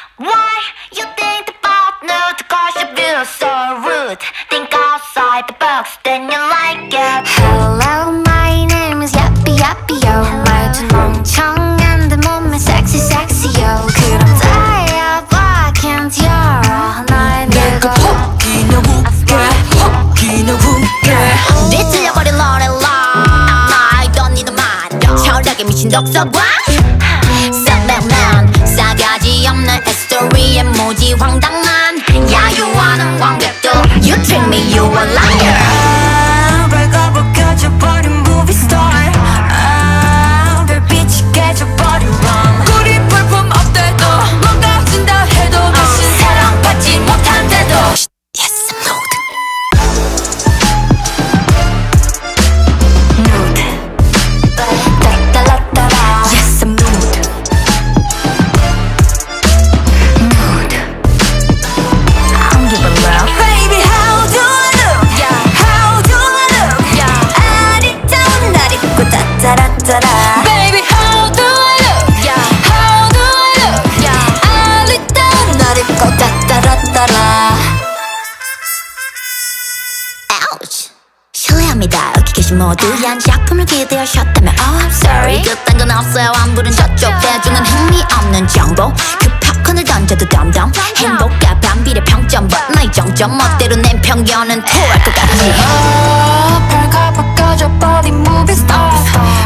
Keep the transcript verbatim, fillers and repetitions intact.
Why you think about nude? Cause you feel so rude. Think outside the box, then you like it. Hello, my name is Yappy Yappy Yo. 말투 멍청한데 몸매 sexy sexy yo. 그럼 다야 why can't you? 날 내가 혹기는 웃게 혹기는 웃게 뒤틀려버린 Lorelai. I don't need a mind. 철학에 미친 독서관. Self-made 싸가지 없는 스토리에 무지 황당한 야유하는 관객도. You treat me, you a liar. 아, 발가벗겨져버린 movie star. 아, 별빛이 깨져버린 rom. 꿀이 볼품 없대도 뭔가 준다 해도 다시 사랑받지 못한대도. Yes, I'm nude. Nude. 따라따라따라. Yes, I'm nude. Nude. I don't give a love. Baby, how do I look? Yeah. How do I look? Yeah. 아리따운 날 입고 따따라따라. Baby, how do I look? Yeah. How do I look? Yeah. 아리따운 날 입고 따따라따라. Ouch. 실례합니다. 여기 계신 모두 한 작품을 기대하셨다면 Oh, I'm sorry. 그딴 건 없어요. 안 부른 저쪽 대중은 흥미없는 정보. 그 팝콘을 던져도 덤덤. 행복과 반비례 평점. But 나의 정점 멋대로 낸 편견은 토할 것 같지. 아, 발가벗겨져버린 movie star.